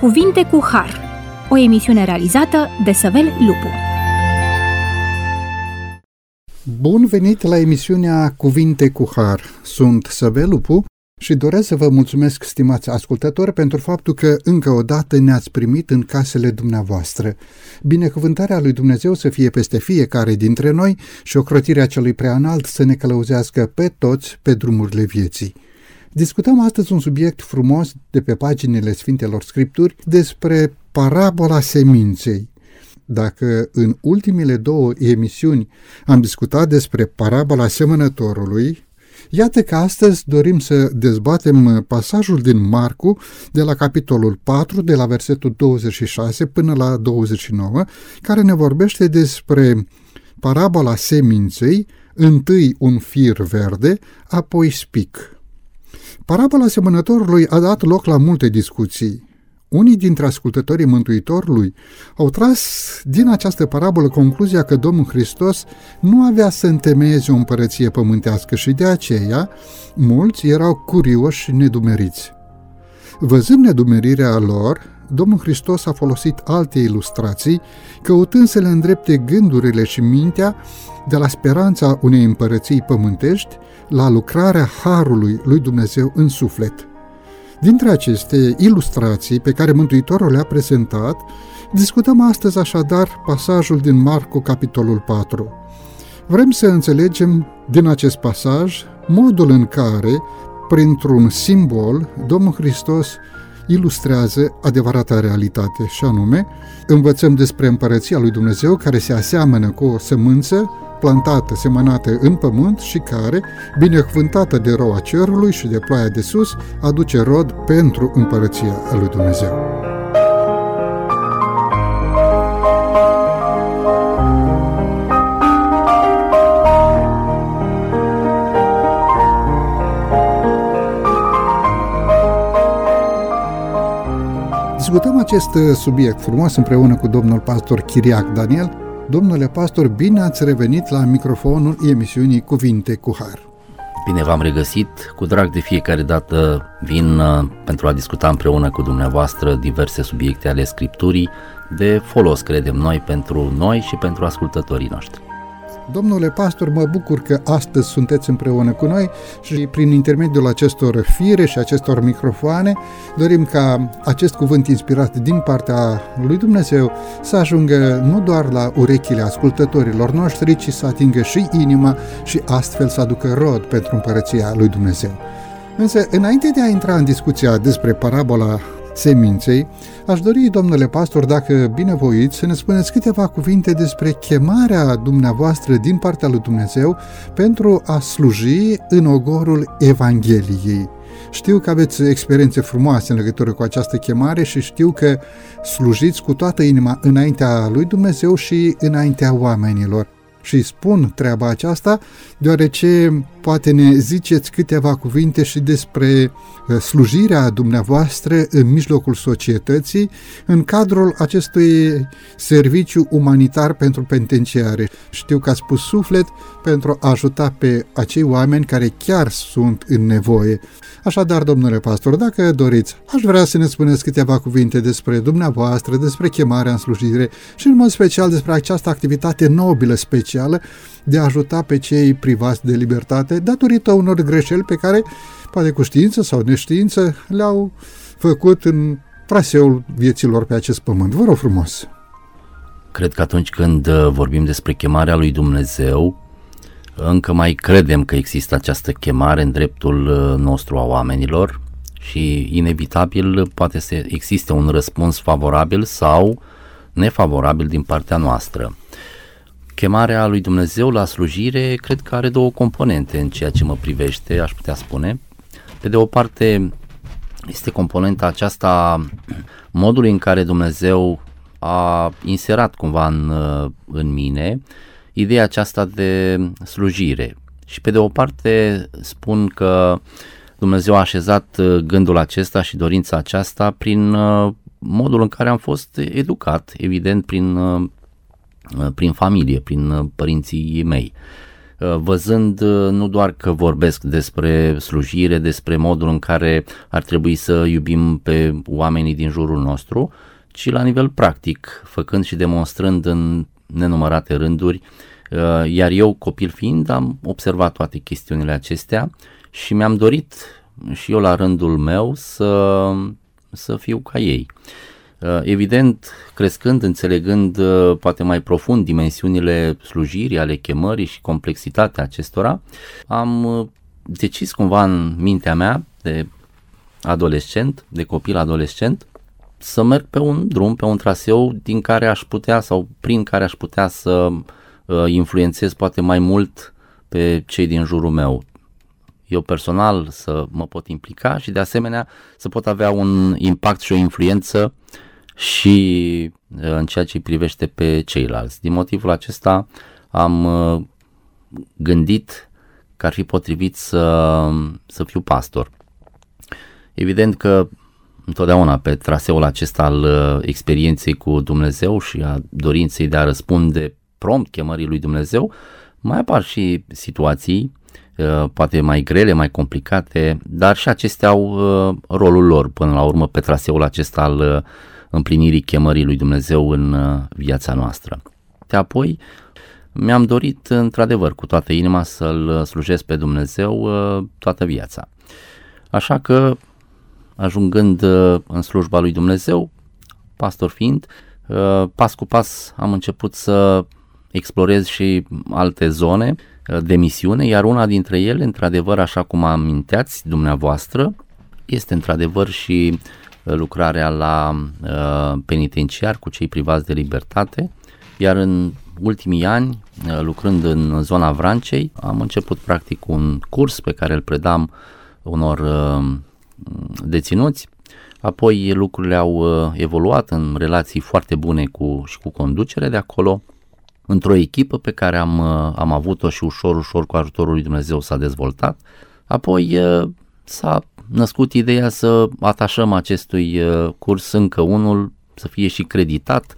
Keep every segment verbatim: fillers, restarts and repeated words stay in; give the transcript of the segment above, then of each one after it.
Cuvinte cu Har, o emisiune realizată de Săvel Lupu. Bun venit la emisiunea Cuvinte cu Har. Sunt Săvel Lupu și doresc să vă mulțumesc, stimați ascultători, pentru faptul că încă o dată ne-ați primit în casele dumneavoastră. Binecuvântarea lui Dumnezeu să fie peste fiecare dintre noi și ocrotirea celui preanalt să ne călăuzească pe toți pe drumurile vieții. Discutăm astăzi un subiect frumos de pe paginile Sfintelor Scripturi despre parabola seminței. Dacă în ultimele două emisiuni am discutat despre parabola semănătorului, iată că astăzi dorim să dezbatem pasajul din Marcu de la capitolul patru, de la versetul douăzeci și șase până la douăzeci și nouă, care ne vorbește despre parabola seminței, întâi un fir verde, apoi spic. Parabola semănătorului a dat loc la multe discuții. Unii dintre ascultătorii Mântuitorului au tras din această parabolă concluzia că Domnul Hristos nu avea să întemeieze o împărăție pământească și de aceea mulți erau curioși și nedumeriți. Văzând nedumerirea lor, Domnul Hristos a folosit alte ilustrații, căutând să le îndrepte gândurile și mintea de la speranța unei împărății pământești la lucrarea harului lui Dumnezeu în suflet. Dintre aceste ilustrații pe care Mântuitorul le-a prezentat, discutăm astăzi așadar pasajul din Marcu, capitolul patru. Vrem să înțelegem din acest pasaj modul în care, printr-un simbol, Domnul Hristos ilustrează adevărata realitate, și anume, învățăm despre împărăția lui Dumnezeu care se aseamănă cu o sămânță plantată, semănată în pământ și care, binecuvântată de roa cerului și de ploaia de sus, aduce rod pentru împărăția lui Dumnezeu. Discutăm acest subiect frumos împreună cu domnul pastor Chiriac Daniel. Domnule pastor, bine ați revenit la microfonul emisiunii Cuvinte cu Har. Bine v-am regăsit, cu drag de fiecare dată vin pentru a discuta împreună cu dumneavoastră diverse subiecte ale Scripturii, de folos, credem noi, pentru noi și pentru ascultătorii noștri. Domnule pastor, mă bucur că astăzi sunteți împreună cu noi și prin intermediul acestor fire și acestor microfoane dorim ca acest cuvânt inspirat din partea lui Dumnezeu să ajungă nu doar la urechile ascultătorilor noștri, ci să atingă și inima și astfel să aducă rod pentru împărăția lui Dumnezeu. Însă, înainte de a intra în discuția despre parabola seminței, aș dori, domnule pastor, dacă binevoiți, să ne spuneți câteva cuvinte despre chemarea dumneavoastră din partea lui Dumnezeu pentru a sluji în ogorul Evangheliei. Știu că aveți experiențe frumoase în legătură cu această chemare și știu că slujiți cu toată inima înaintea lui Dumnezeu și înaintea oamenilor. Și spun treaba aceasta deoarece poate ne ziceți câteva cuvinte și despre slujirea dumneavoastră în mijlocul societății, în cadrul acestui serviciu umanitar pentru penitenciare. Știu că ați pus suflet pentru a ajuta pe acei oameni care chiar sunt în nevoie. Așadar, domnule pastor, dacă doriți, aș vrea să ne spuneți câteva cuvinte despre dumneavoastră, despre chemarea în slujire și în mod special despre această activitate nobilă specială de a ajuta pe cei privați de libertate datorită unor greșeli pe care, poate cu știință sau neștiință, le-au făcut în traseul vieților pe acest pământ. Vă rog frumos! Cred că atunci când vorbim despre chemarea lui Dumnezeu, încă mai credem că există această chemare în dreptul nostru a oamenilor și inevitabil poate să existe un răspuns favorabil sau nefavorabil din partea noastră. Chemarea lui Dumnezeu la slujire cred că are două componente în ceea ce mă privește, aș putea spune. Pe de o parte este componenta aceasta modului în care Dumnezeu a inserat cumva în, în mine ideea aceasta de slujire. Și pe de o parte spun că Dumnezeu a așezat gândul acesta și dorința aceasta prin modul în care am fost educat, evident prin, prin familie, prin părinții mei. văzând nu doar că vorbesc despre slujire, despre modul în care ar trebui să iubim pe oamenii din jurul nostru, ci la nivel practic, făcând și demonstrând în nenumărate rânduri, iar eu, copil fiind, am observat toate chestiunile acestea și mi-am dorit și eu la rândul meu să, să fiu ca ei. Evident, crescând, înțelegând poate mai profund dimensiunile slujirii, ale chemării și complexitatea acestora, am decis cumva în mintea mea de adolescent, de copil adolescent, să merg pe un drum, pe un traseu din care aș putea sau prin care aș putea să influențez poate mai mult pe cei din jurul meu. Eu personal să mă pot implica și de asemenea să pot avea un impact și o influență și în ceea ce îi privește pe ceilalți. Din motivul acesta am gândit că ar fi potrivit să, să fiu pastor. Evident că întotdeauna pe traseul acesta al experienței cu Dumnezeu și a dorinței de a răspunde prompt chemării lui Dumnezeu, mai apar și situații poate mai grele, mai complicate, dar și acestea au rolul lor până la urmă pe traseul acesta al împlinirii chemării lui Dumnezeu în viața noastră. De apoi mi-am dorit într-adevăr cu toată inima să-L slujesc pe Dumnezeu toată viața. Așa că, ajungând în slujba lui Dumnezeu, pastor fiind, pas cu pas am început să explorez și alte zone de misiune, iar una dintre ele, într-adevăr, așa cum aminteați dumneavoastră, este într-adevăr și lucrarea la uh, penitenciar cu cei privați de libertate, iar în ultimii ani, uh, lucrând în zona Vrancei, am început practic un curs pe care îl predam unor uh, deținuți. Apoi lucrurile au uh, evoluat în relații foarte bune cu, și cu conducerea de acolo, într-o echipă pe care am, uh, am avut-o și ușor, ușor cu ajutorul lui Dumnezeu s-a dezvoltat. Apoi uh, s-a născut ideea să atașăm acestui curs încă unul, să fie și creditat,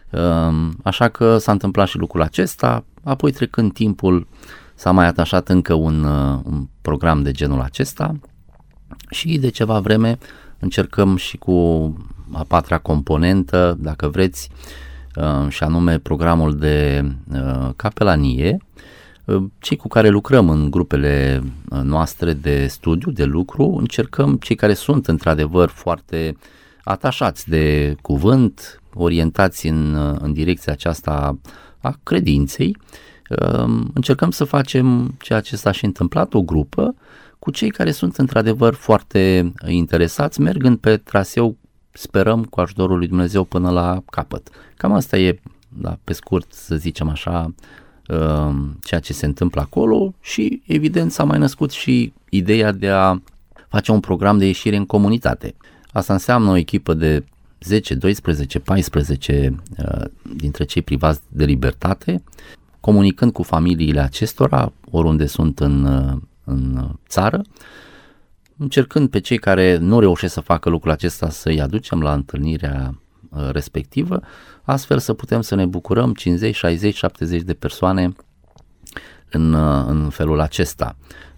așa că s-a întâmplat și lucrul acesta. Apoi, trecând timpul, s-a mai atașat încă un, un program de genul acesta și de ceva vreme încercăm și cu a patra componentă, dacă vreți, și anume programul de capelanie. Cei cu care lucrăm în grupele noastre de studiu, de lucru, încercăm, cei care sunt într-adevăr foarte atașați de cuvânt, orientați în, în direcția aceasta a credinței, încercăm să facem ceea ce s-a și întâmplat, o grupă cu cei care sunt într-adevăr foarte interesați, mergând pe traseu, sperăm, cu ajutorul lui Dumnezeu până la capăt. Cam asta e, da, pe scurt, să zicem așa, ceea ce se întâmplă acolo și evident s-a mai născut și ideea de a face un program de ieșire în comunitate. Asta înseamnă o echipă de zece, doisprezece, paisprezece dintre cei privați de libertate, comunicând cu familiile acestora oriunde sunt în, în țară, încercând pe cei care nu reușesc să facă lucrul acesta să-i aducem la întâlnirea respectivă, astfel să putem să ne bucurăm cincizeci, șaizeci, șaptezeci de persoane în, în felul acesta.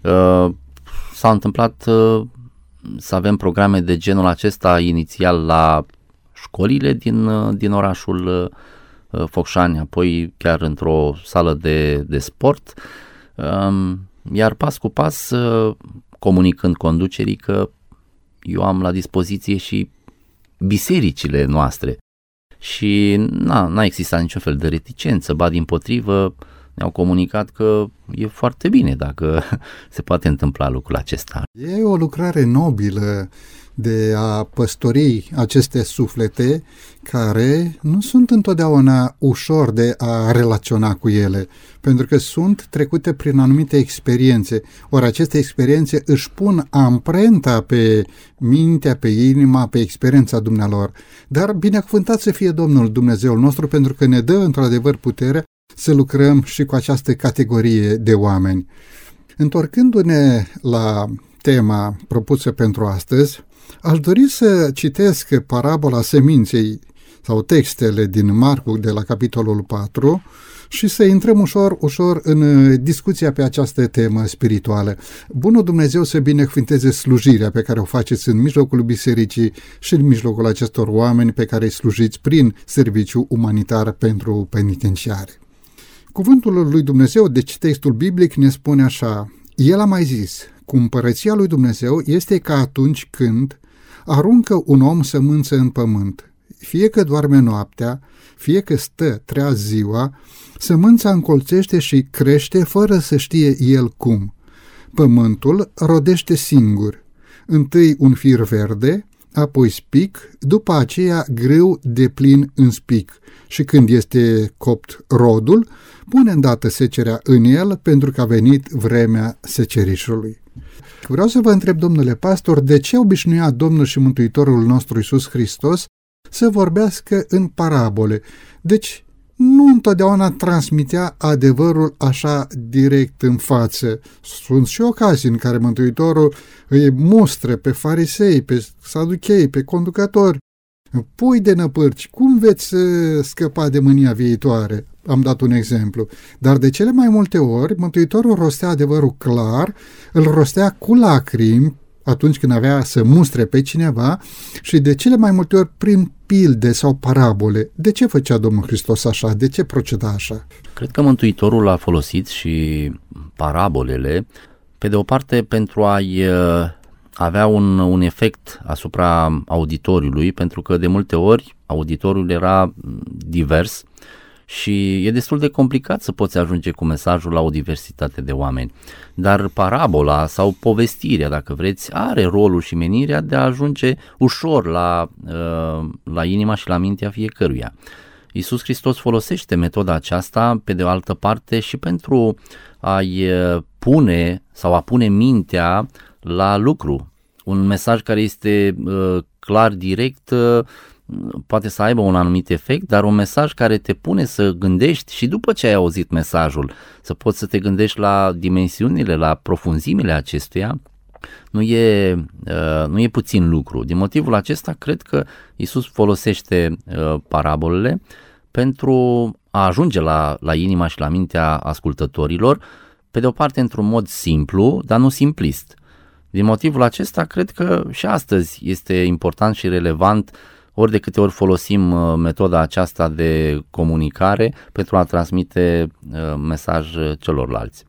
S-a întâmplat să avem programe de genul acesta inițial la școlile din, din orașul Focșani, apoi chiar într-o sală de, de sport, iar pas cu pas, comunicând conducerii că eu am la dispoziție și bisericile noastre și n-a, n-a existat niciun fel de reticență, ba dimpotrivă ne-au comunicat că e foarte bine dacă se poate întâmpla lucrul acesta. E o lucrare nobilă de a păstori aceste suflete care nu sunt întotdeauna ușor de a relaționa cu ele, pentru că sunt trecute prin anumite experiențe. Ori aceste experiențe își pun amprenta pe mintea, pe inima, pe experiența dumnealor. Dar binecuvântat să fie Domnul Dumnezeul nostru, pentru că ne dă într-adevăr puterea să lucrăm și cu această categorie de oameni. Întorcându-ne la tema propusă pentru astăzi, aș dori să citesc parabola seminței sau textele din Marcu de la capitolul patru și să intrăm ușor, ușor în discuția pe această temă spirituală. Bunul Dumnezeu să binecuvânteze slujirea pe care o faceți în mijlocul bisericii și în mijlocul acestor oameni pe care îi slujiți prin serviciu umanitar pentru penitenciare. Cuvântul lui Dumnezeu, deci textul biblic, ne spune așa: El a mai zis, cu împărăția lui Dumnezeu este ca atunci când aruncă un om sămânță în pământ. Fie că doarme noaptea, fie că stă treaz ziua, sămânța încolțește și crește fără să știe el cum. Pământul rodește singur, întâi un fir verde, apoi spic, după aceea grâu de plin în spic, și când este copt rodul, pune îndată secerea în el, pentru că a venit vremea secerișului. Vreau să vă întreb, domnule pastor, de ce obișnuia Domnul și Mântuitorul nostru Iisus Hristos să vorbească în parabole? Deci nu întotdeauna transmitea adevărul așa direct în față. Sunt și ocazii în care Mântuitorul îi mustră pe farisei, pe saduchei, pe conducători. Pui de năpârci, cum veți scăpa de mânia viitoare? Am dat un exemplu. Dar de cele mai multe ori, Mântuitorul rostea adevărul clar, îl rostea cu lacrimi atunci când avea să mustre pe cineva și de cele mai multe ori prin pilde sau parabole. De ce făcea Domnul Hristos așa? De ce proceda așa? Cred că Mântuitorul a folosit și parabolele, pe de o parte pentru a-i avea un, un efect asupra auditoriului, pentru că de multe ori auditoriul era divers și e destul de complicat să poți ajunge cu mesajul la o diversitate de oameni. Dar parabola sau povestirea, dacă vreți, are rolul și menirea de a ajunge ușor la, la inima și la mintea fiecăruia. Iisus Hristos folosește metoda aceasta, pe de o altă parte, și pentru a-i pune sau a pune mintea la lucru. Un mesaj care este uh, clar, direct, uh, poate să aibă un anumit efect, dar un mesaj care te pune să gândești și după ce ai auzit mesajul, să poți să te gândești la dimensiunile, la profunzimile acestuia, nu e, uh, nu e puțin lucru. Din motivul acesta, cred că Iisus folosește uh, parabolele pentru a ajunge la, la inima și la mintea ascultătorilor, pe de o parte într-un mod simplu, dar nu simplist. Din motivul acesta, cred că și astăzi este important și relevant ori de câte ori folosim metoda aceasta de comunicare pentru a transmite mesaj celorlalți.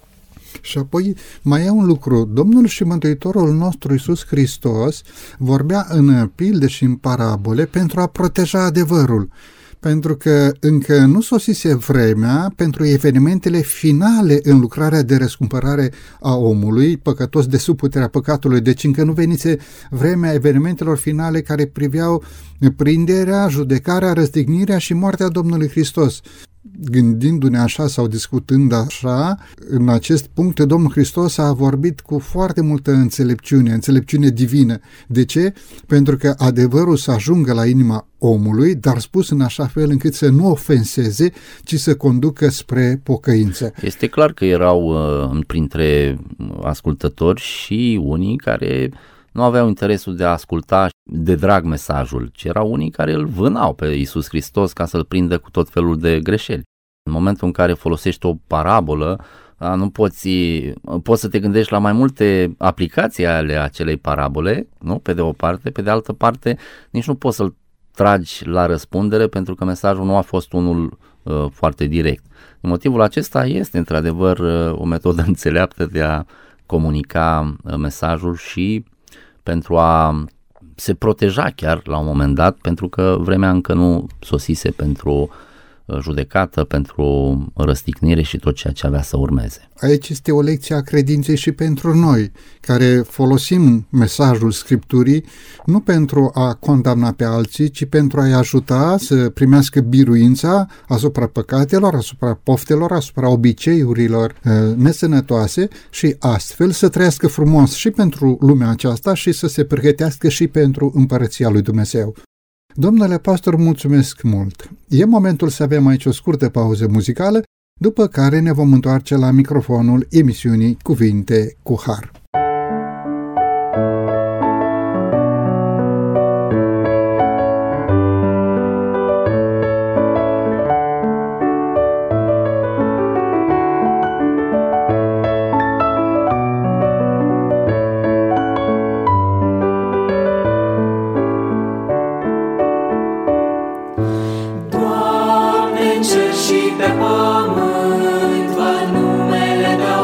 Și apoi mai e un lucru. Domnul și Mântuitorul nostru Iisus Hristos vorbea în pilde și în parabole pentru a proteja adevărul, pentru că încă nu sosise vremea pentru evenimentele finale în lucrarea de răscumpărare a omului, păcătos de sub puterea păcatului, deci încă nu venise vremea evenimentelor finale care priveau prinderea, judecarea, răstignirea și moartea Domnului Hristos. Gândindu-ne așa sau discutând așa, în acest punct Domnul Hristos a vorbit cu foarte multă înțelepciune, înțelepciune divină. De ce? Pentru că adevărul să ajungă la inima omului, dar spus în așa fel încât să nu ofenseze, ci să conducă spre pocăință. Este clar că erau uh, printre ascultători și unii care nu aveau interesul de a asculta de drag mesajul, ci erau unii care îl vânau pe Iisus Hristos ca să-l prindă cu tot felul de greșeli. În momentul în care folosești o parabolă, nu poți, poți să te gândești la mai multe aplicații ale acelei parabole, nu? Pe de o parte, pe de altă parte, nici nu poți să-l tragi la răspundere pentru că mesajul nu a fost unul uh, foarte direct. Din motivul acesta este într-adevăr uh, o metodă înțeleaptă de a comunica uh, mesajul și pentru a se proteja chiar la un moment dat, pentru că vremea încă nu sosise pentru judecată, pentru răstignire și tot ceea ce avea să urmeze. Aici este o lecție a credinței și pentru noi, care folosim mesajul Scripturii nu pentru a condamna pe alții, ci pentru a-i ajuta să primească biruința asupra păcatelor, asupra poftelor, asupra obiceiurilor nesănătoase și astfel să trăiască frumos și pentru lumea aceasta și să se pregătească și pentru împărăția lui Dumnezeu. Domnule pastor, mulțumesc mult! E momentul să avem aici o scurtă pauză muzicală, după care ne vom întoarce la microfonul emisiunii Cuvinte cu Har.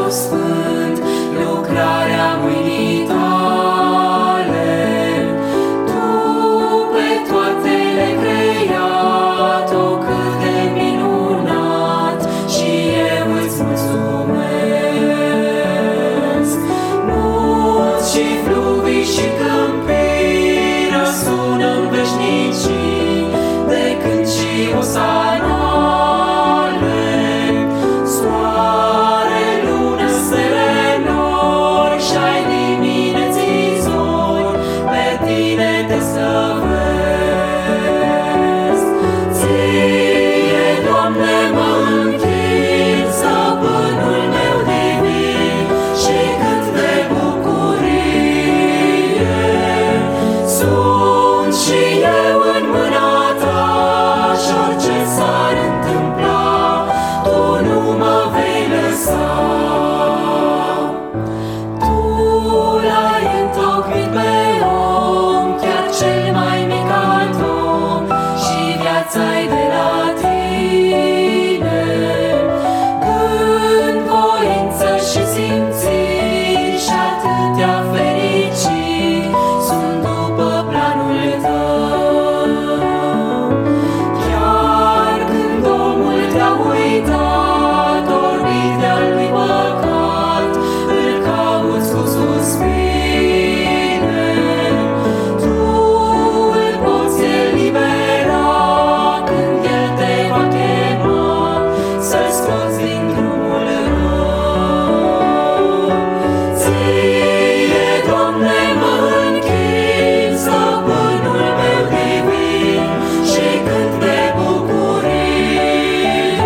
Sfânt, lucrarea mâinii tale. Tu pe toate le creat-o, cât de minunat, și eu îți mulțumesc. Mulți și fluvii și câmpii răsună în veșnicii, de când și osanale. Soare, lună, stele nori și-ai dimineții zori, pe tine te slăvesc. Ție, Doamne, mă închin, stăpânul meu divin, și cât de bucurie sunt și eu în mâna ta, și orice s-ar întâmpla, tu nu mă vei lăsa. Tu l-ai întocmit pe om, chiar cel mai mic atom, și viața-i de la tine. Gând, voință și simțiri și atâtea fericiri sunt după planul tău. Chiar când omul te-a uitat, orbit de-al lui păcat, îl cauți cu suspine. Tu îl poți elibera când el te va chema, să-l scoți din drumul rău. Ție, Doamne, mă închin, stăpânul meu divin, și cât de bucurie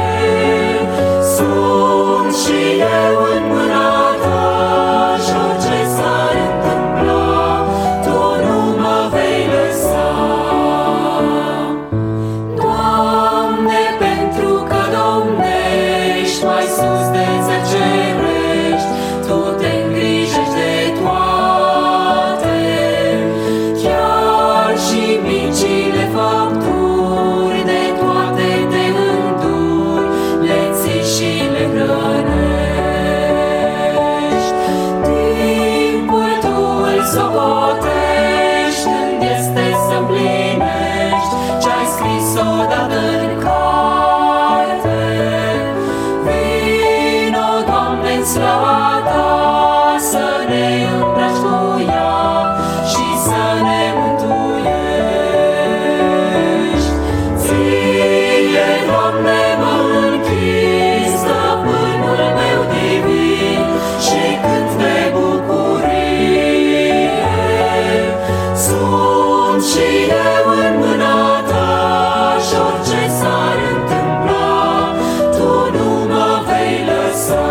sunt și eu în mâna ta, și orice s-ar întâmpla, tu nu mă vei lăsa. Doamne, pentru că domnești mai sus de zecerești, tu te îngrijești de toate, chiar și micile fapturi, de toate te înduri, le ții și le hrănești. Timpul tu îl socotești, când este să împlinești ce-ai scris odată în carte. Vino, Doamne, în slava ta, să ne îmbraci cu ea și să ne mântuiești. Ție, Doamne, mă închin, stăpânul meu divin, și cât de bucurie sunt și eu în mâna ta, și orice s-ar întâmpla, tu nu mă vei lăsa.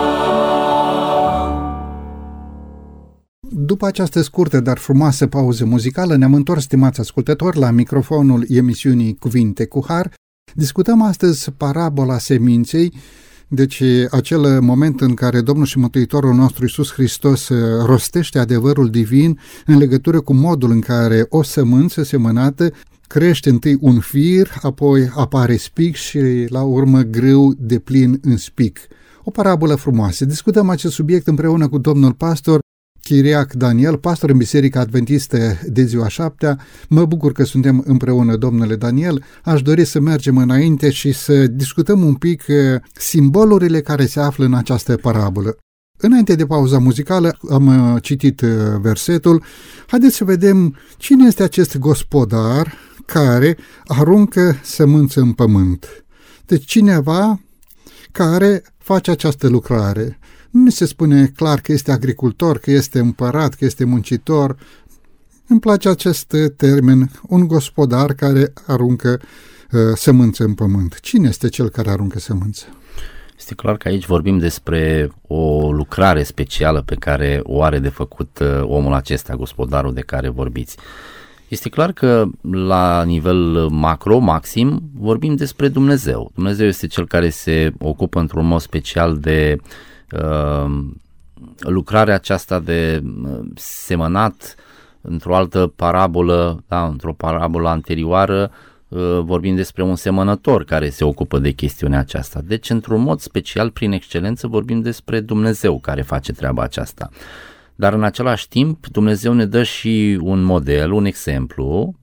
După această scurtă, dar frumoasă pauză muzicală, ne-am întors, stimați ascultători, la microfonul emisiunii Cuvinte cu Har. Discutăm astăzi parabola seminței, deci acel moment în care Domnul și Mântuitorul nostru Iisus Hristos rostește adevărul divin în legătură cu modul în care o sămânță semănată crește întâi un fir, apoi apare spic și la urmă grâu de plin în spic. O parabolă frumoasă. Discutăm acest subiect împreună cu domnul pastor Chiriac Daniel, pastor în Biserica Adventistă de ziua șaptea. Mă bucur că suntem împreună, domnule Daniel. Aș dori să mergem înainte și să discutăm un pic simbolurile care se află în această parabolă. Înainte de pauza muzicală am citit versetul. Haideți să vedem cine este acest gospodar care aruncă sămânță în pământ. Deci cineva care face această lucrare. Nu se spune clar că este agricultor, că este împărat, că este muncitor. Îmi place acest termen, un gospodar care aruncă uh, sămânță în pământ. Cine este cel care aruncă sămânță? Este clar că aici vorbim despre o lucrare specială pe care o are de făcut uh, omul acesta, gospodarul de care vorbiți. Este clar că la nivel macro, maxim, vorbim despre Dumnezeu. Dumnezeu este cel care se ocupă într-un mod special de uh, lucrarea aceasta de uh, semănat într-o altă parabolă, da, într-o parabolă anterioară. vorbim despre un semănător care se ocupă de chestiunea aceasta. Deci, într-un mod special, prin excelență, vorbim despre Dumnezeu care face treaba aceasta. Dar în același timp, Dumnezeu ne dă și un model, un exemplu,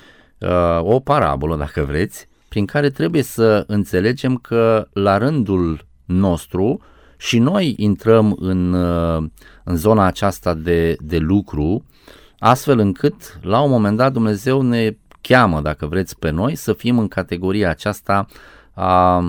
o parabolă, dacă vreți, prin care trebuie să înțelegem că la rândul nostru și noi intrăm în, în zona aceasta de, de lucru, astfel încât la un moment dat Dumnezeu ne cheamă, dacă vreți, pe noi să fim în categoria aceasta a, a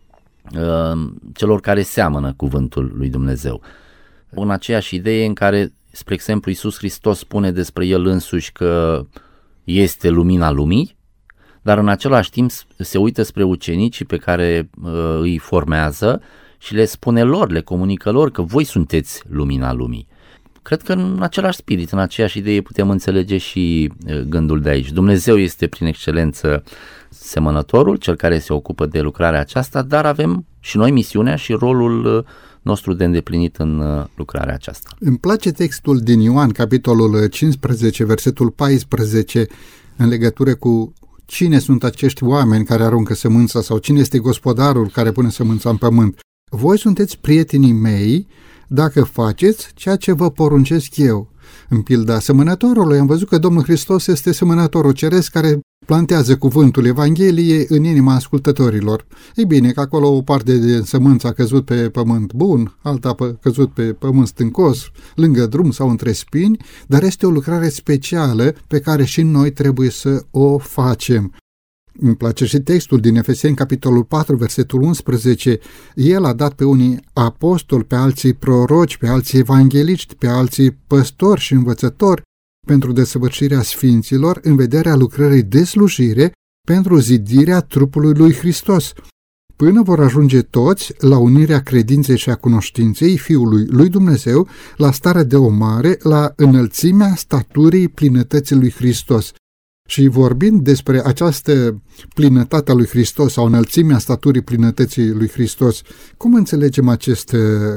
celor care seamănă cuvântul lui Dumnezeu. În aceeași idee în care, spre exemplu, Iisus Hristos spune despre El însuși că este lumina lumii, dar în același timp se uită spre ucenicii pe care uh, îi formează și le spune lor, le comunică lor că voi sunteți lumina lumii. Cred că în același spirit, în aceeași idee putem înțelege și gândul de aici. Dumnezeu este prin excelență semănătorul, cel care se ocupă de lucrarea aceasta, dar avem și noi misiunea și rolul nostru de îndeplinit în lucrarea aceasta. Îmi place textul din Ioan, capitolul cincisprezece, versetul paisprezece, în legătură cu cine sunt acești oameni care aruncă sămânța sau cine este gospodarul care pune sămânța în pământ. Voi sunteți prietenii mei dacă faceți ceea ce vă poruncesc eu. În pilda semănătorului am văzut că Domnul Hristos este semănătorul ceresc care plantează cuvântul Evangheliei în inima ascultătorilor. Ei bine, că acolo o parte de sămânță a căzut pe pământ bun, alta a căzut pe pământ stâncos, lângă drum sau între spini, dar este o lucrare specială pe care și noi trebuie să o facem. Îmi place și textul din Efeseni, capitolul patru, versetul unsprezece. El a dat pe unii apostoli, pe alții proroci, pe alții evangheliști, pe alții păstori și învățători pentru desăvârșirea sfinților în vederea lucrării de slujire pentru zidirea trupului lui Hristos, până vor ajunge toți la unirea credinței și a cunoștinței Fiului lui Dumnezeu, la starea de omare, la înălțimea staturii plinătății lui Hristos. Și vorbind despre această plinătate a lui Hristos sau înălțimea staturii plinătății lui Hristos, cum înțelegem acest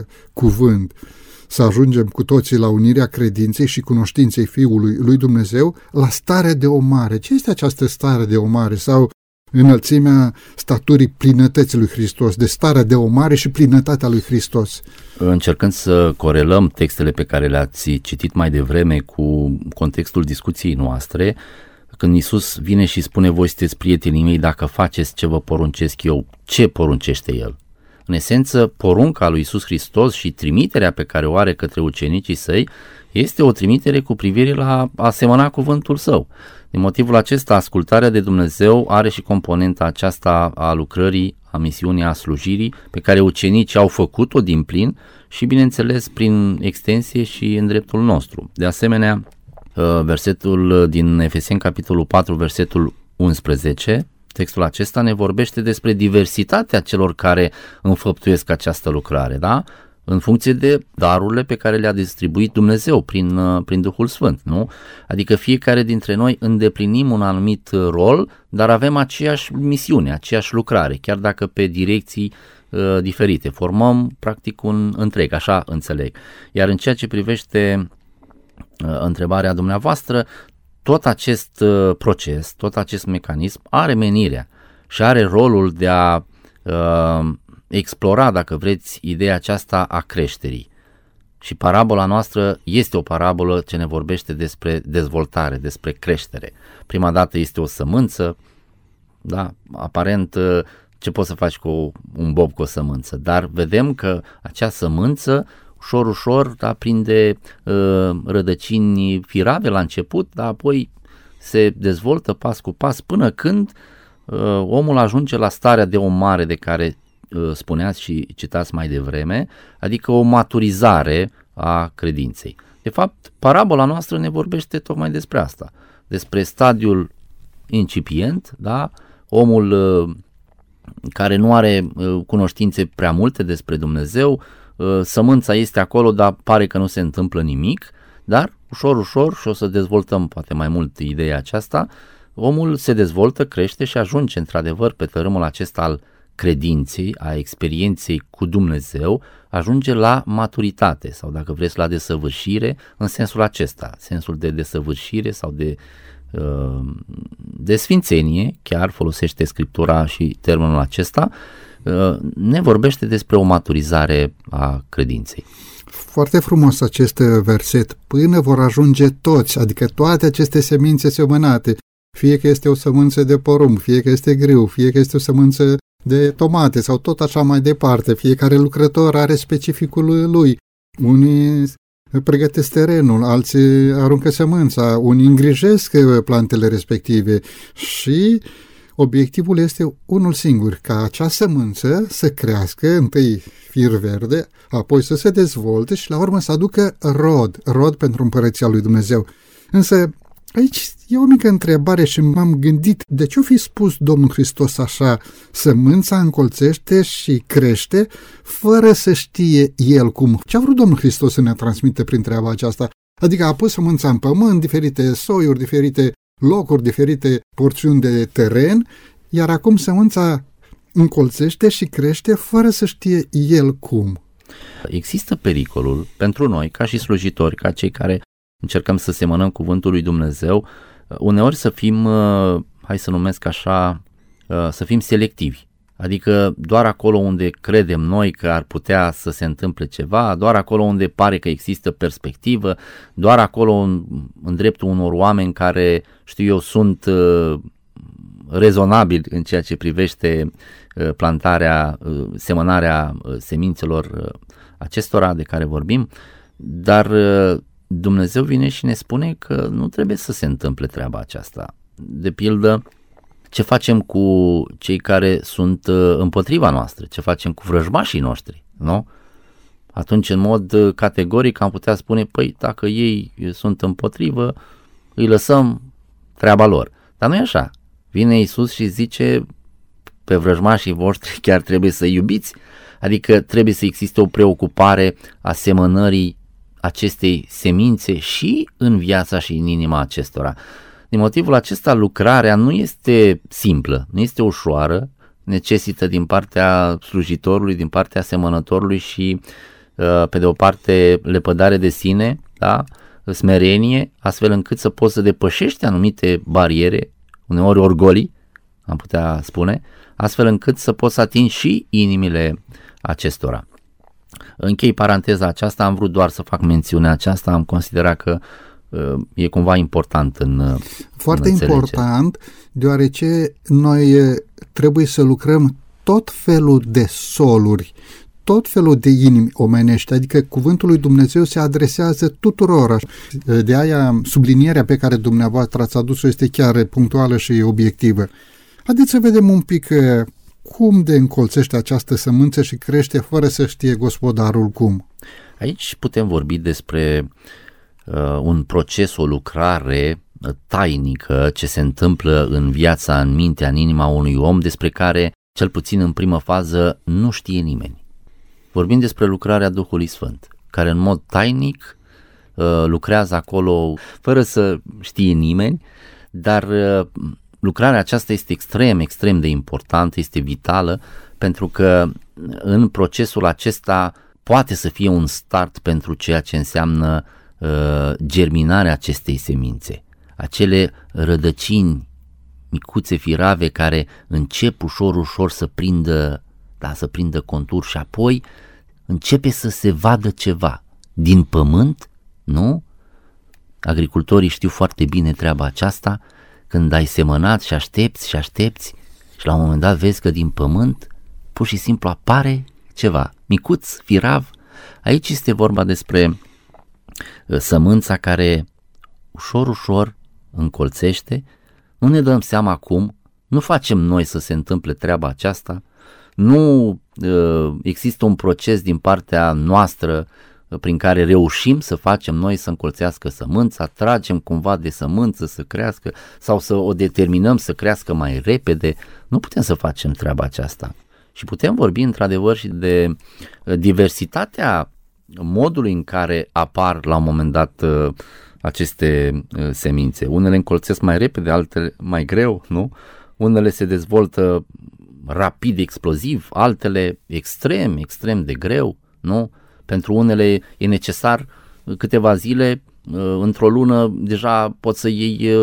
cuvânt? Să ajungem cu toții la unirea credinței și cunoștinței Fiului lui Dumnezeu, la starea de omare. Ce este această stare de omare sau înălțimea staturii plinătății lui Hristos, de starea de omare și plinătatea lui Hristos? Încercând să corelăm textele pe care le-ați citit mai devreme cu contextul discuției noastre, când Iisus vine și spune voi sunteți prietenii mei dacă faceți ce vă poruncesc eu, ce poruncește El? În esență, porunca lui Iisus Hristos și trimiterea pe care o are către ucenicii săi este o trimitere cu privire la a semăna cuvântul Său. Din motivul acesta, ascultarea de Dumnezeu are și componenta aceasta a lucrării, a misiunii, a slujirii, pe care ucenicii au făcut-o din plin și, bineînțeles, prin extensie și în dreptul nostru. De asemenea, versetul din Efeseni, capitolul patru, versetul unsprezece, textul acesta ne vorbește despre diversitatea celor care înfăptuiesc această lucrare, da? În funcție de darurile pe care le-a distribuit Dumnezeu prin, prin Duhul Sfânt, nu? Adică fiecare dintre noi îndeplinim un anumit rol, dar avem aceeași misiune, aceeași lucrare, chiar dacă pe direcții uh, diferite. Formăm practic un întreg, așa înțeleg. Iar în ceea ce privește uh, întrebarea dumneavoastră, tot acest uh, proces, tot acest mecanism are menirea și are rolul de a uh, explora, dacă vreți, ideea aceasta a creșterii. Și parabola noastră este o parabolă ce ne vorbește despre dezvoltare, despre creștere. Prima dată este o sămânță, da, aparent ce poți să faci cu un bob cu o sămânță, dar vedem că acea sămânță ușor, ușor da, prinde uh, rădăcini firave la început, dar apoi se dezvoltă pas cu pas până când uh, omul ajunge la starea de omare de care spuneați și citați mai devreme, adică o maturizare a credinței. De fapt, parabola noastră ne vorbește tocmai despre asta, despre stadiul incipient, da? Omul uh, care nu are uh, cunoștințe prea multe despre Dumnezeu, uh, sămânța este acolo, dar pare că nu se întâmplă nimic, dar ușor, ușor, și o să dezvoltăm poate mai mult ideea aceasta, omul se dezvoltă, crește și ajunge într-adevăr pe tărâmul acesta al credinței, a experienței cu Dumnezeu, ajunge la maturitate sau, dacă vreți, la desăvârșire în sensul acesta, sensul de desăvârșire sau de de sfințenie, chiar folosește Scriptura și termenul acesta, ne vorbește despre o maturizare a credinței. Foarte frumos acest verset, până vor ajunge toți, adică toate aceste semințe semănate, fie că este o sămânță de porumb, fie că este grâu, fie că este o sămânță de tomate sau tot așa mai departe, fiecare lucrător are specificul lui, unii pregătesc terenul, alții aruncă sămânța, unii îngrijesc plantele respective și obiectivul este unul singur, ca acea sămânță să crească, întâi fir verde, apoi să se dezvolte și la urmă să aducă rod, rod pentru împărăția lui Dumnezeu. Însă aici e o mică întrebare și m-am gândit, de ce o fi spus Domnul Hristos așa, sămânța încolțește și crește fără să știe El cum? Ce a vrut Domnul Hristos să ne transmite prin treaba aceasta? Adică a pus sămânța în pământ, diferite soiuri, diferite locuri, diferite porțiuni de teren, iar acum sămânța încolțește și crește fără să știe El cum. Există pericolul pentru noi, ca și slujitori, ca cei care încercăm să semănăm cuvântul lui Dumnezeu, uneori să fim, hai să numesc așa, să fim selectivi. Adică doar acolo unde credem noi că ar putea să se întâmple ceva, doar acolo unde pare că există perspectivă, doar acolo în, în dreptul unor oameni care, știu eu, sunt uh, rezonabili în ceea ce privește uh, plantarea, uh, semănarea uh, semințelor uh, acestora de care vorbim, dar uh, Dumnezeu vine și ne spune că nu trebuie să se întâmple treaba aceasta. De pildă, ce facem cu cei care sunt împotriva noastră, ce facem cu vrăjmașii noștri, nu? Atunci, în mod categoric, am putea spune, păi, dacă ei sunt împotrivă, îi lăsăm treaba lor. Dar nu e așa. Vine Iisus și zice, pe vrăjmașii voștri chiar trebuie să iubiți, adică trebuie să existe o preocupare a semănării acestei semințe și în viața și în inima acestora. Din motivul acesta, lucrarea nu este simplă, nu este ușoară, necesită din partea slujitorului, din partea semănătorului și, pe de o parte, lepădare de sine, da? Smerenie, astfel încât să poți să depășești anumite bariere, uneori orgolii, am putea spune, astfel încât să poți să atingi și inimile acestora. Închei paranteza aceasta, am vrut doar să fac mențiunea aceasta, am considerat că e cumva important în Foarte în important, deoarece noi trebuie să lucrăm tot felul de soluri, tot felul de inimi omenești, adică cuvântul lui Dumnezeu se adresează tuturor. De aia sublinierea pe care dumneavoastră ați adus-o este chiar punctuală și obiectivă. Haideți să vedem un pic cum de încolțește această sămânță și crește fără să știe gospodarul cum. Aici putem vorbi despre uh, un proces, o lucrare tainică ce se întâmplă în viața, în mintea, în inima unui om, despre care, cel puțin în primă fază, nu știe nimeni. Vorbim despre lucrarea Duhului Sfânt, care în mod tainic uh, lucrează acolo fără să știe nimeni, dar uh, lucrarea aceasta este extrem, extrem de importantă, este vitală, pentru că în procesul acesta poate să fie un start pentru ceea ce înseamnă uh, germinarea acestei semințe. Acele rădăcini micuțe, firave, care încep ușor, ușor să prindă, da, să prindă contur și apoi începe să se vadă ceva din pământ, nu? Agricultorii știu foarte bine treaba aceasta, când ai semănat și aștepți și aștepți și la un moment dat vezi că din pământ pur și simplu apare ceva, micuț, firav. Aici este vorba despre sămânța care ușor, ușor încolțește, nu ne dăm seama cum, nu facem noi să se întâmple treaba aceasta, nu uh, există un proces din partea noastră prin care reușim să facem noi să încolțească sămânța, tragem cumva de sămânță să crească sau să o determinăm să crească mai repede, nu putem să facem treaba aceasta. Și putem vorbi într-adevăr și de diversitatea modului în care apar la un moment dat aceste semințe. Unele încolțesc mai repede, altele mai greu, nu? Unele se dezvoltă rapid, exploziv, altele extrem, extrem de greu, nu? Pentru unele e necesar câteva zile, într-o lună deja poți să iei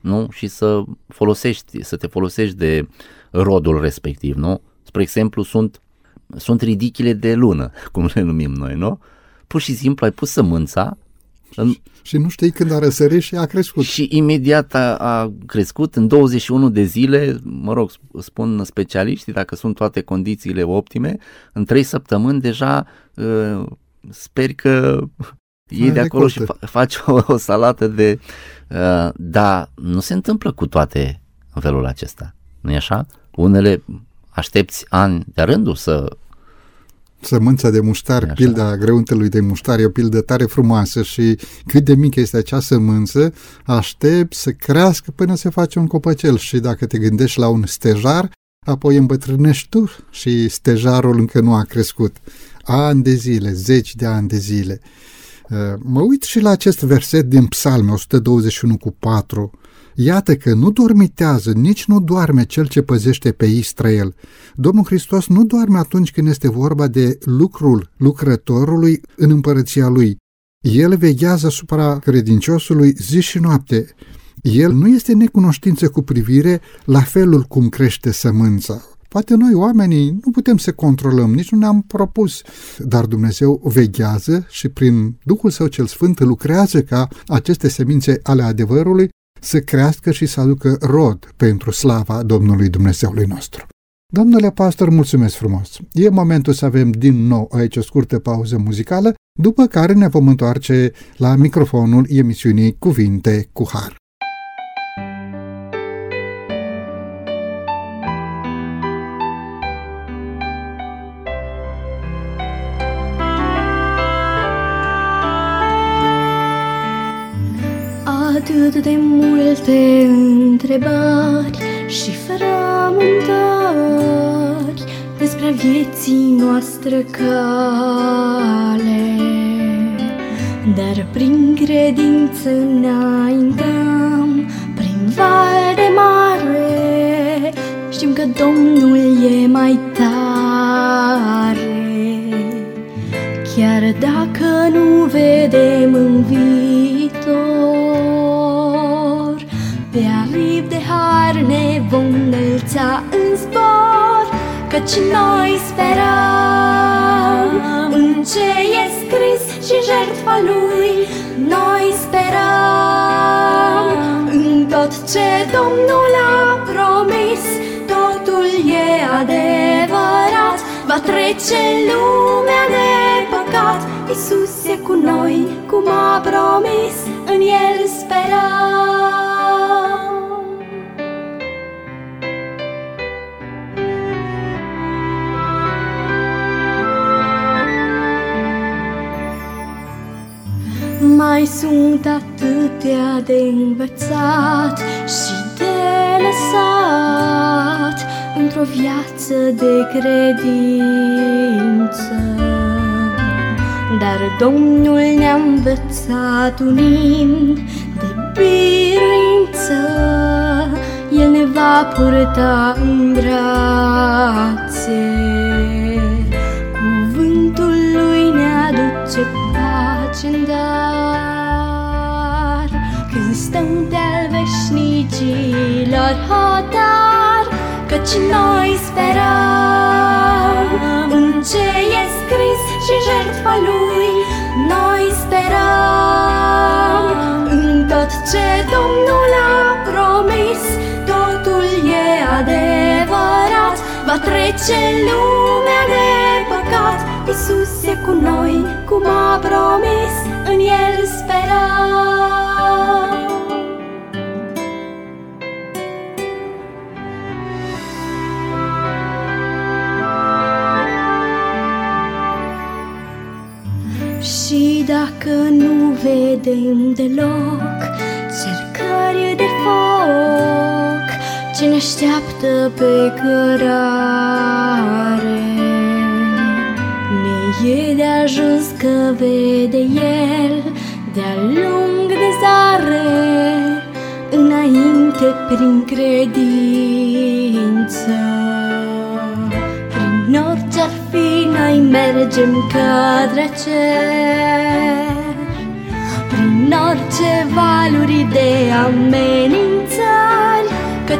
nu? Și să folosești, să te folosești de rodul respectiv, nu? Spre exemplu, sunt, sunt ridichile de lună, cum le numim noi, nu? Pur și simplu ai pus sămânța în... și nu știi când a răsărit și a crescut. Și imediat a, a crescut în douăzeci și unu de zile, mă rog, spun specialiștii, dacă sunt toate condițiile optime, în trei săptămâni deja uh, sper că iei de acolo și fa- faci o, o salată de... Uh, dar nu se întâmplă cu toate în felul acesta, nu-i așa? Unele aștepți ani de rândul să... Sămânța de muștar, pilda grăuntelui de muștar e o pildă tare frumoasă și cât de mică este acea sămânță, aștept să crească până se face un copăcel și dacă te gândești la un stejar, apoi îmbătrânești tu și stejarul încă nu a crescut. Ani de zile, zeci de ani de zile. Mă uit și la acest verset din Psalme o sută douăzeci și unu cu patru. Iată că nu dormitează, nici nu doarme cel ce păzește pe Israel. Domnul Hristos nu doarme atunci când este vorba de lucrul lucrătorului în împărăția lui. El veghează asupra credinciosului zi și noapte. El nu este necunoștință cu privire la felul cum crește sămânța. Poate noi, oamenii, nu putem să controlăm, nici nu ne-am propus, dar Dumnezeu veghează și prin Duhul Său cel Sfânt lucrează ca aceste semințe ale adevărului să crească și să aducă rod pentru slava Domnului Dumnezeului nostru. Domnule pastor, mulțumesc frumos! E momentul să avem din nou aici o scurtă pauză muzicală, după care ne vom întoarce la microfonul emisiunii Cuvinte cu Har. Atât de multe întrebări și frământări despre vieții noastre cale, dar prin credință înaintăm prin val de mare. Știm că Domnul e mai tare, chiar dacă nu vedem în viitor. Pe aripi de har ne vom înălța în zbor, căci noi sperăm în ce e scris și jertfa lui. Noi sperăm în tot ce Domnul a promis. Totul e adevărat, va trece lumea de păcat. Iisus e cu noi, cum a promis, în El sperăm. Mai sunt atâtea de învățat și de lăsat într-o viață de credință, dar Domnul ne-a învățat unind de biruință. El ne va purta în brațe, cuvântul Lui ne aduce pace în dar. Când stăm de-al veșnicilor hotar, căci noi sperăm în ce e scris și jertfa Lui. Noi sperăm în tot ce Domnul a promis. Totul e adevărat, va trece lumea de păcat. Iisus e cu noi, cum a promis, în El sperăm. Și dacă nu vedem deloc cercări de foc ce ne așteaptă pe cărare, ne e de ajuns că vede El de-a lung de zare înainte prin credință. Prin orice-ar fi, noi mergem către cer, prin orice valuri de amenință.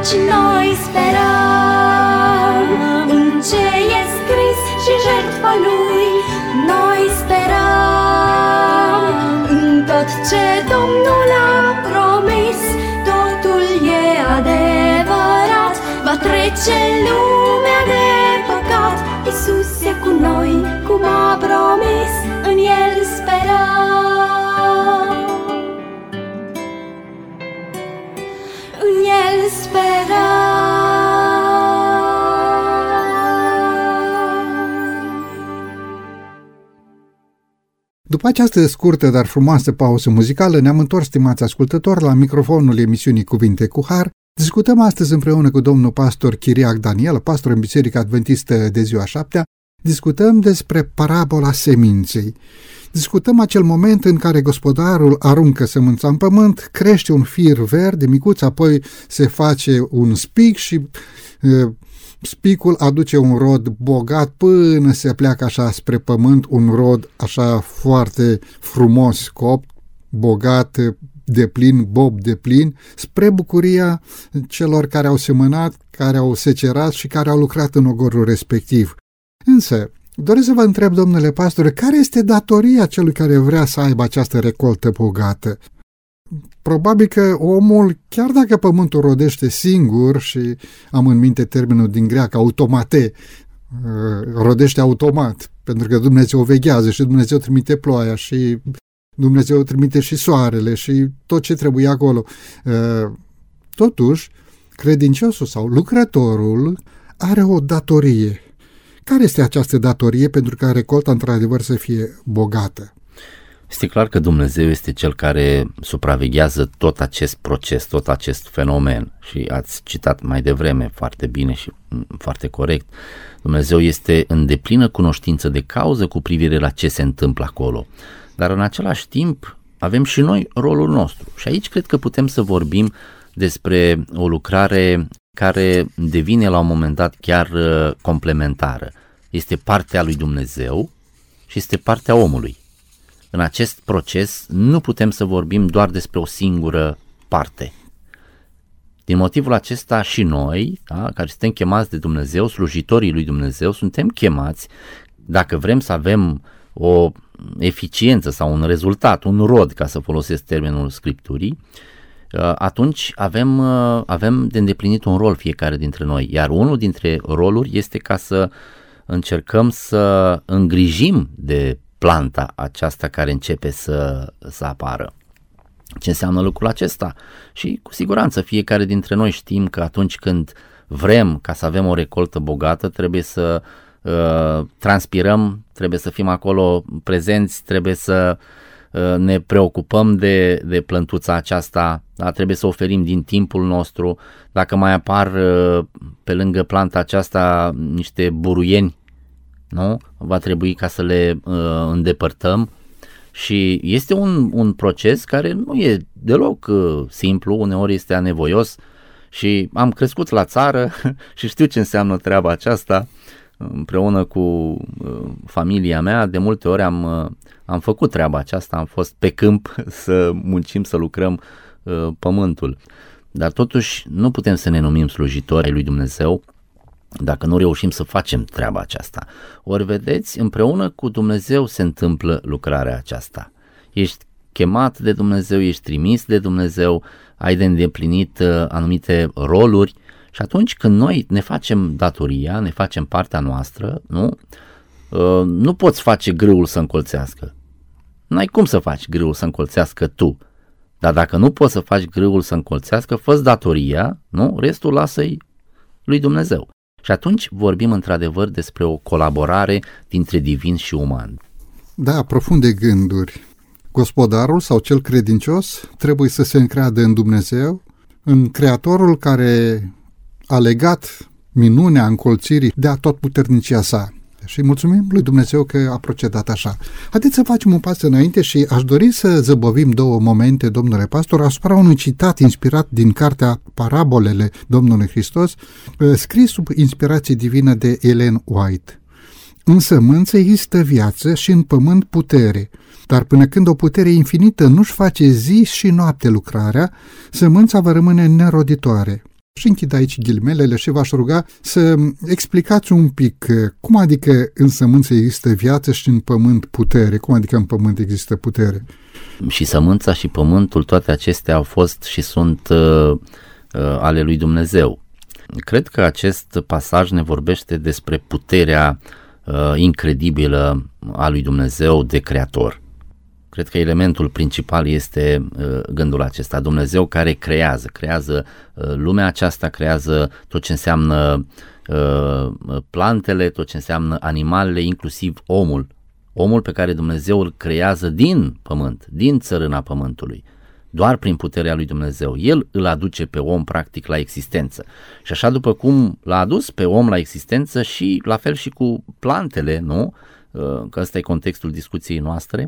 căci noi sperăm în ce e scris și jertfa lui. Noi sperăm în tot ce Domnul a promis. Totul e adevărat, va trece lumea de păcat. Iisus e cu noi, cum a promis, în El sperăm. În El sperăm. După această scurtă, dar frumoasă pauză muzicală, ne-am întors, stimați ascultători, la microfonul emisiunii Cuvinte cu Har. Discutăm astăzi împreună cu domnul pastor Chiriac Daniel, pastor în Biserica Adventistă de Ziua Șaptea, discutăm despre parabola seminței. Discutăm acel moment în care gospodarul aruncă sămânța în pământ, crește un fir verde micuț, apoi se face un spic și uh, spicul aduce un rod bogat până se pleacă așa spre pământ, un rod așa foarte frumos, copt, bogat, de plin, bob de plin, spre bucuria celor care au semănat, care au secerat și care au lucrat în ogorul respectiv. Însă, doresc să vă întreb, domnule pastor, care este datoria celui care vrea să aibă această recoltă bogată? Probabil că omul, chiar dacă pământul rodește singur, și am în minte termenul din greacă automate, rodește automat, pentru că Dumnezeu veghează și Dumnezeu trimite ploaia și Dumnezeu trimite și soarele și tot ce trebuie acolo. Totuși, credinciosul sau lucrătorul are o datorie. Care este această datorie pentru ca recolta într-adevăr să fie bogată? Este clar că Dumnezeu este Cel care supraveghează tot acest proces, tot acest fenomen, și ați citat mai devreme foarte bine și foarte corect. Dumnezeu este în deplină cunoștință de cauză cu privire la ce se întâmplă acolo, dar în același timp avem și noi rolul nostru. Și aici cred că putem să vorbim despre o lucrare care devine la un moment dat chiar complementară. Este partea lui Dumnezeu și este partea omului. În acest proces nu putem să vorbim doar despre o singură parte. Din motivul acesta și noi, da, care suntem chemați de Dumnezeu, slujitorii lui Dumnezeu, suntem chemați, dacă vrem să avem o eficiență sau un rezultat, un rod, ca să folosesc termenul Scripturii, atunci avem, avem de îndeplinit un rol fiecare dintre noi, iar unul dintre roluri este ca să încercăm să îngrijim de planta aceasta care începe să, să apară. Ce înseamnă lucrul acesta? Și cu siguranță fiecare dintre noi știm că atunci când vrem ca să avem o recoltă bogată, trebuie să uh, transpirăm, trebuie să fim acolo prezenți, trebuie să uh, ne preocupăm de, de plântuța aceasta, da? Trebuie să oferim din timpul nostru. Dacă mai apar uh, pe lângă planta aceasta niște buruieni, nu? Va trebui ca să le uh, îndepărtăm. Și este un, un proces care nu e deloc uh, simplu, uneori este anevoios, și am crescut la țară și știu ce înseamnă treaba aceasta. Împreună cu uh, familia mea, de multe ori am, uh, am făcut treaba aceasta, am fost pe câmp să muncim, să lucrăm uh, pământul. Dar totuși nu putem să ne numim slujitori ai lui Dumnezeu dacă nu reușim să facem treaba aceasta. Ori vedeți, împreună cu Dumnezeu se întâmplă lucrarea aceasta. Ești chemat de Dumnezeu, ești trimis de Dumnezeu, ai de îndeplinit uh, anumite roluri, și atunci când noi ne facem datoria, ne facem partea noastră, nu, uh, nu poți face grâul să încolțească. N-ai cum să faci grâul să încolțească tu. Dar dacă nu poți să faci grâul să încolțească, fă-ți datoria, nu? Restul lasă-i lui Dumnezeu. Și atunci vorbim într-adevăr despre o colaborare dintre divin și uman. Da, profunde gânduri. Gospodarul sau cel credincios trebuie să se încreadă în Dumnezeu, în Creatorul care a legat minunea încolțirii de atotputernicia sa. Și mulțumim lui Dumnezeu că a procedat așa. Haideți să facem un pas înainte și aș dori să zăbovim două momente, domnule pastor, asupra unui citat inspirat din cartea Parabolele Domnului Hristos, scris sub inspirație divină de Ellen White. În sămânță există viață și în pământ putere, dar până când o putere infinită nu-și face zi și noapte lucrarea, sămânța va rămâne neroditoare. Și închid aici ghilimelele și v-aș ruga să explicați un pic cum adică în sămânță există viață și în pământ putere, cum adică în pământ există putere. Și sămânța și pământul, toate acestea au fost și sunt uh, uh, ale lui Dumnezeu. Cred că acest pasaj ne vorbește despre puterea uh, incredibilă a lui Dumnezeu de creator. Cred că elementul principal este uh, gândul acesta. Dumnezeu care creează, creează uh, lumea aceasta, creează tot ce înseamnă uh, plantele, tot ce înseamnă animalele, inclusiv omul. Omul pe care Dumnezeu îl creează din pământ, din țărâna pământului, doar prin puterea lui Dumnezeu. El îl aduce pe om practic la existență. Și așa după cum l-a adus pe om la existență și la fel și cu plantele, nu? Uh, că ăsta e contextul discuției noastre,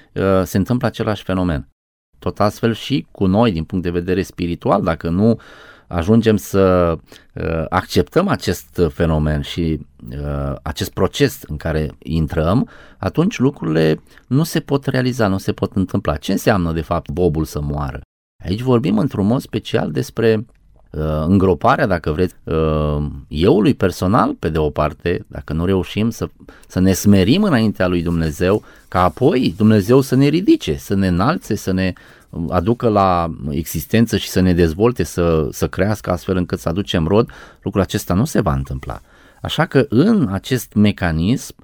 se întâmplă același fenomen. Tot astfel și cu noi din punct de vedere spiritual, dacă nu ajungem să uh, acceptăm acest fenomen și uh, acest proces în care intrăm, atunci lucrurile nu se pot realiza, nu se pot întâmpla. Ce înseamnă de fapt bobul să moară? Aici vorbim într-un mod special despre uh, îngroparea, dacă vreți, uh, euului personal, pe de o parte, dacă nu reușim să, să ne smerim înaintea lui Dumnezeu, ca apoi Dumnezeu să ne ridice, să ne înalțe, să ne aducă la existență și să ne dezvolte, să, să crească astfel încât să aducem rod, lucrul acesta nu se va întâmpla. Așa că în acest mecanism,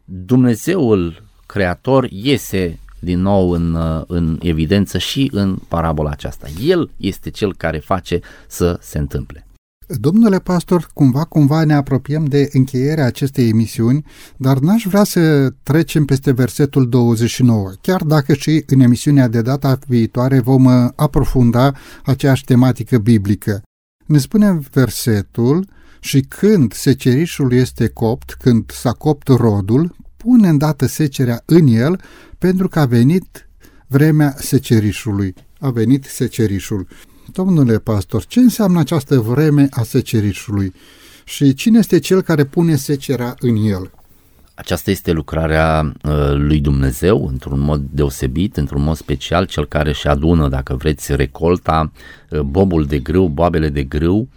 Dumnezeul creator iese din nou în, în evidență și în parabola aceasta. El este cel care face să se întâmple. Domnule pastor, cumva, cumva ne apropiem de încheierea acestei emisiuni, dar n-aș vrea să trecem peste versetul douăzeci și nouă, chiar dacă și în emisiunea de data viitoare vom aprofunda aceeași tematică biblică. Ne spune versetul: și când secerișul este copt, când s-a copt rodul, pune îndată secerea în el, pentru că a venit vremea secerișului. A venit secerișul. Domnule pastor, ce înseamnă această vreme a secerișului și cine este cel care pune secerea în el? Aceasta este lucrarea uh, lui Dumnezeu într-un mod deosebit, într-un mod special, cel care își adună, dacă vreți, recolta, uh, bobul de grâu, boabele de grâu,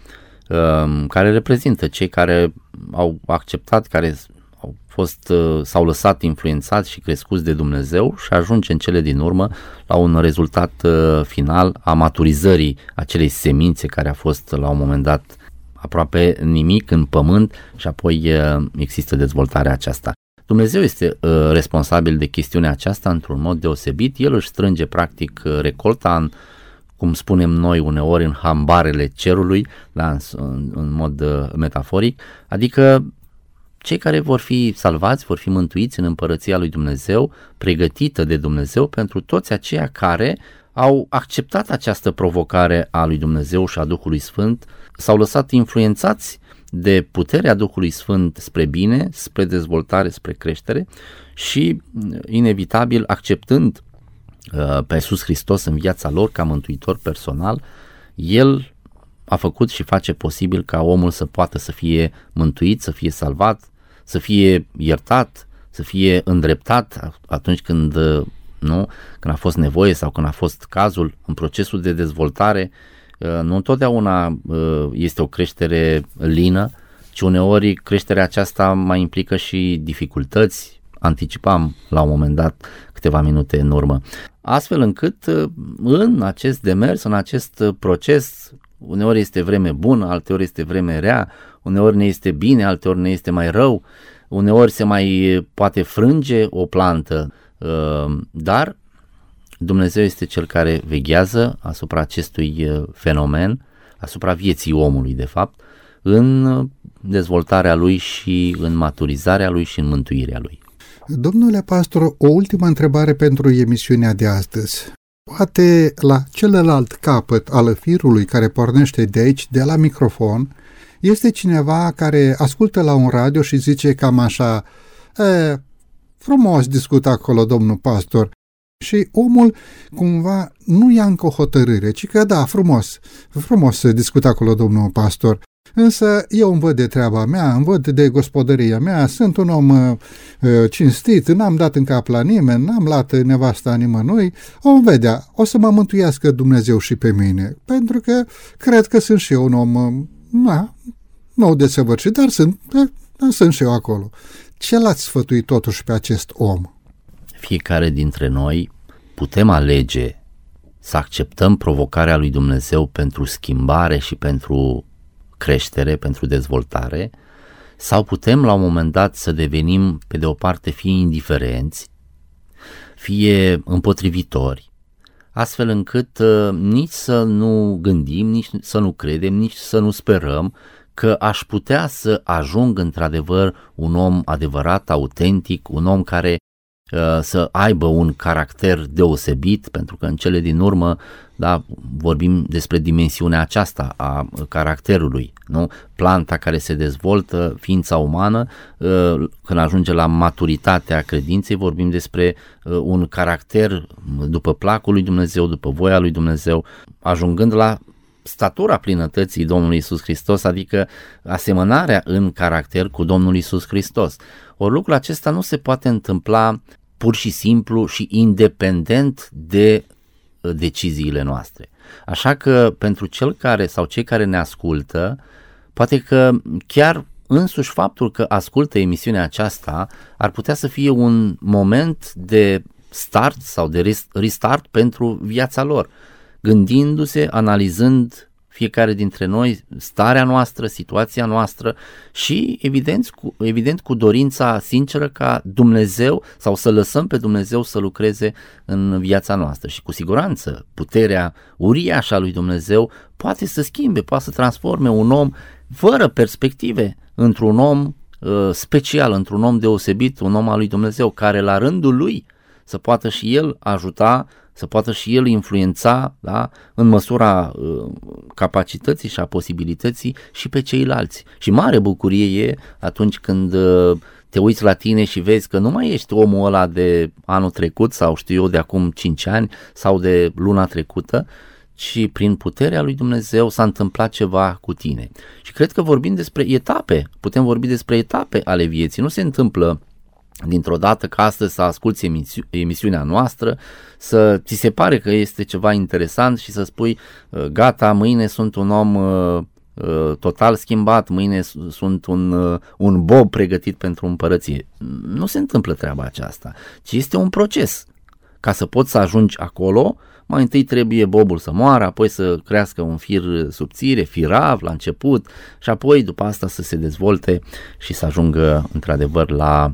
uh, care reprezintă cei care au acceptat, care au fost, uh, s-au lăsat influențați și crescuți de Dumnezeu și ajunge în cele din urmă la un rezultat uh, final a maturizării acelei semințe care a fost la un moment dat aproape nimic în pământ și apoi uh, există dezvoltarea aceasta. Dumnezeu este uh, responsabil de chestiunea aceasta într-un mod deosebit. El își strânge practic recolta în, cum spunem noi uneori, în hambarele cerului, da, în, în mod uh, metaforic, adică cei care vor fi salvați, vor fi mântuiți în împărăția lui Dumnezeu, pregătită de Dumnezeu pentru toți aceia care au acceptat această provocare a lui Dumnezeu și a Duhului Sfânt, s-au lăsat influențați de puterea Duhului Sfânt spre bine, spre dezvoltare, spre creștere și, inevitabil, acceptând uh, pe Iisus Hristos în viața lor ca mântuitor personal, El a făcut și face posibil ca omul să poată să fie mântuit, să fie salvat, să fie iertat, să fie îndreptat atunci când, nu, când a fost nevoie sau când a fost cazul. În procesul de dezvoltare nu întotdeauna este o creștere lină, ci uneori creșterea aceasta mai implică și dificultăți. Anticipam la un moment dat câteva minute în urmă. Astfel încât în acest demers, în acest proces, uneori este vreme bună, alteori este vreme rea, uneori ne este bine, alteori ne este mai rău, uneori se mai poate frânge o plantă, dar Dumnezeu este Cel care veghează asupra acestui fenomen, asupra vieții omului, de fapt, în dezvoltarea lui și în maturizarea lui și în mântuirea lui. Domnule pastor, o ultimă întrebare pentru emisiunea de astăzi. Poate la celălalt capăt al firului care pornește de aici, de la microfon, este cineva care ascultă la un radio și zice cam așa: e, frumos discută acolo domnul pastor, și omul cumva nu ia încă o hotărâre, ci că da, frumos, frumos să discută acolo domnul pastor, însă eu îmi văd de treaba mea, îmi văd de gospodăria mea, sunt un om uh, cinstit, n-am dat în cap la nimeni, n-am luat nevasta nimănui, o vedea, o să mă mântuiască Dumnezeu și pe mine, pentru că cred că sunt și eu un om, uh, na, nou desăvârșit, dar sunt, uh, sunt și eu acolo. Ce l-ați sfătuit totuși pe acest om? Fiecare dintre noi putem alege să acceptăm provocarea lui Dumnezeu pentru schimbare și pentru creștere, pentru dezvoltare, sau putem la un moment dat să devenim, pe de o parte, fie indiferenți, fie împotrivitori, astfel încât uh, nici să nu gândim, nici să nu credem, nici să nu sperăm că aș putea să ajung într-adevăr un om adevărat, autentic, un om care să aibă un caracter deosebit, pentru că în cele din urmă, da, vorbim despre dimensiunea aceasta a caracterului, nu? Planta care se dezvoltă, ființa umană, când ajunge la maturitatea credinței, vorbim despre un caracter după placul lui Dumnezeu, după voia lui Dumnezeu, ajungând la statura plinătății Domnului Iisus Hristos, adică asemănarea în caracter cu Domnul Iisus Hristos. Ori lucrul acesta nu se poate întâmpla pur și simplu și independent de deciziile noastre. Așa că pentru cel care sau cei care ne ascultă, poate că chiar însuși faptul că ascultă emisiunea aceasta ar putea să fie un moment de start sau de restart pentru viața lor, gândindu-se, analizând fiecare dintre noi starea noastră, situația noastră și evident cu, evident cu dorința sinceră ca Dumnezeu sau să lăsăm pe Dumnezeu să lucreze în viața noastră. Și cu siguranță puterea uriașă a lui Dumnezeu poate să schimbe, poate să transforme un om fără perspective într-un om uh, special, într-un om deosebit, un om al lui Dumnezeu care la rândul lui să poată și el ajuta, să poată și el influența, da, în măsura uh, capacității și a posibilității și pe ceilalți. Și mare bucurie e atunci când uh, te uiți la tine și vezi că nu mai ești omul ăla de anul trecut sau știu eu de acum cinci ani sau de luna trecută, ci prin puterea lui Dumnezeu s-a întâmplat ceva cu tine. Și cred că vorbim despre etape, putem vorbi despre etape ale vieții, nu se întâmplă dintr-o dată că astăzi să asculți emisi- emisiunea noastră, să ți se pare că este ceva interesant și să spui gata, mâine sunt un om uh, uh, total schimbat, mâine sunt un, uh, un bob pregătit pentru împărăție. Nu se întâmplă treaba aceasta, ci este un proces. Ca să poți să ajungi acolo, mai întâi trebuie bobul să moară, apoi să crească un fir subțire, firav la început și apoi după asta să se dezvolte și să ajungă într-adevăr la,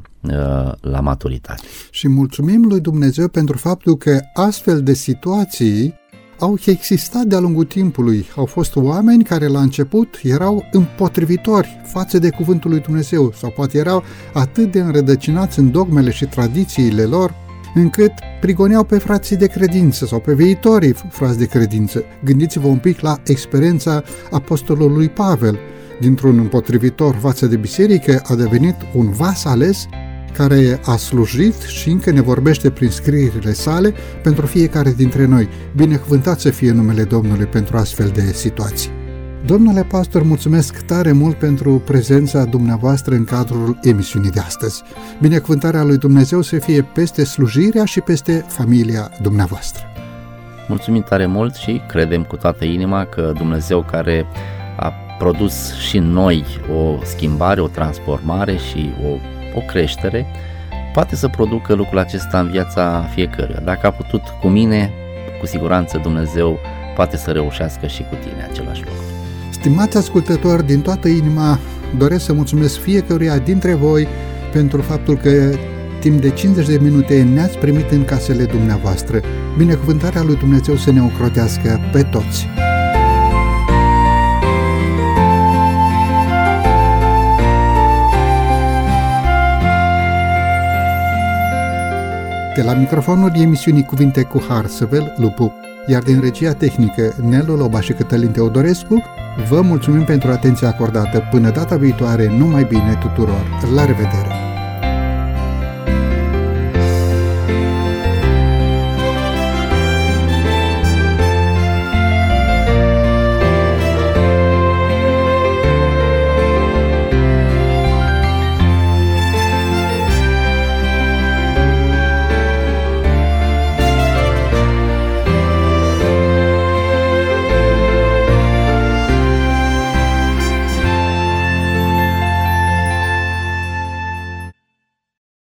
la maturitate. Și mulțumim lui Dumnezeu pentru faptul că astfel de situații au existat de-a lungul timpului. Au fost oameni care la început erau împotrivitori față de cuvântul lui Dumnezeu sau poate erau atât de înrădăcinați în dogmele și tradițiile lor încât prigoneau pe frații de credință sau pe viitorii frați de credință. Gândiți-vă un pic la experiența apostolului Pavel. Dintr-un împotrivitor față de biserică a devenit un vas ales care a slujit și încă ne vorbește prin scrierile sale pentru fiecare dintre noi. Binecuvântat să fie numele Domnului pentru astfel de situații. Domnule pastor, mulțumesc tare mult pentru prezența dumneavoastră în cadrul emisiunii de astăzi. Binecuvântarea lui Dumnezeu să fie peste slujirea și peste familia dumneavoastră. Mulțumim tare mult și credem cu toată inima că Dumnezeu care a produs și în noi o schimbare, o transformare și o, o creștere, poate să producă lucrul acesta în viața fiecăruia. Dacă a putut cu mine, cu siguranță Dumnezeu poate să reușească și cu tine același lucru. Stimați ascultători, din toată inima doresc să mulțumesc fiecăruia dintre voi pentru faptul că timp de cincizeci de minute ne-ați primit în casele dumneavoastră. Binecuvântarea lui Dumnezeu să ne ocrotească pe toți! De la microfonul emisiunii Cuvinte cu Har, Săvel Lupu, iar din regia tehnică Nelu Loba și Cătălin Teodorescu, vă mulțumim pentru atenția acordată. Până data viitoare, numai bine tuturor! La revedere!